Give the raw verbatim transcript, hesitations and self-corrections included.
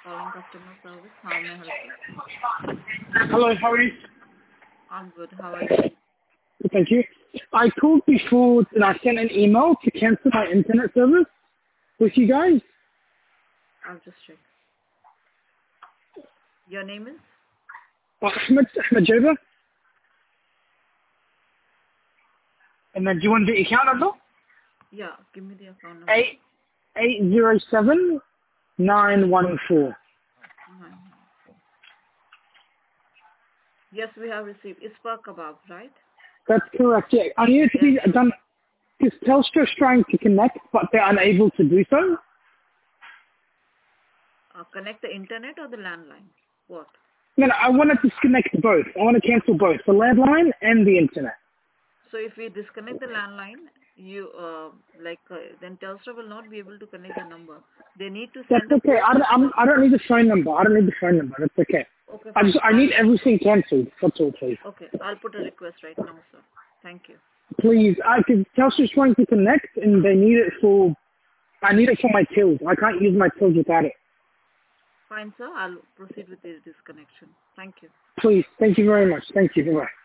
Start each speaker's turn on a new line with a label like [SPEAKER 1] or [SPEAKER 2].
[SPEAKER 1] Calling customer service. How may I help you?
[SPEAKER 2] Hello, how are you?
[SPEAKER 1] I'm good. How are you?
[SPEAKER 2] Thank you. I called before and I sent an email to cancel my internet service with you guys.
[SPEAKER 1] I'll just check. Your name is?
[SPEAKER 2] Uh, Ahmed, Ahmed Joba. And then do you want the account number?
[SPEAKER 1] Yeah, give me the account number.
[SPEAKER 2] Eight eight zero seven nine one four.
[SPEAKER 1] Nine. Yes, we have received. It's for kebab, right?
[SPEAKER 2] That's correct. Yeah, I need it to be
[SPEAKER 1] Yes.
[SPEAKER 2] done. Because Telstra's trying to connect, but they're unable to do so.
[SPEAKER 1] Uh, connect the internet or the landline? What?
[SPEAKER 2] No, no, I want to disconnect both. I want to cancel both, the landline and the internet.
[SPEAKER 1] So if we disconnect the landline, you uh, like uh, then Telstra will not be able to connect the number. They need to
[SPEAKER 2] That's
[SPEAKER 1] send a
[SPEAKER 2] okay. I don't,
[SPEAKER 1] postal
[SPEAKER 2] I'm,
[SPEAKER 1] code.
[SPEAKER 2] I don't need the phone number. I don't need the phone number. That's okay.
[SPEAKER 1] Okay,
[SPEAKER 2] I just,
[SPEAKER 1] fine.
[SPEAKER 2] I
[SPEAKER 1] I'll
[SPEAKER 2] need everything cancelled. That's all, please.
[SPEAKER 1] okay. I'll put a request right now, sir. Thank you.
[SPEAKER 2] Please, I could Telstra's trying to connect, and they need it for. I need it for my tills. I can't use my tills without it.
[SPEAKER 1] Fine, sir. I'll proceed with the disconnection. Thank you.
[SPEAKER 2] Please, thank you very much. Thank you. Bye.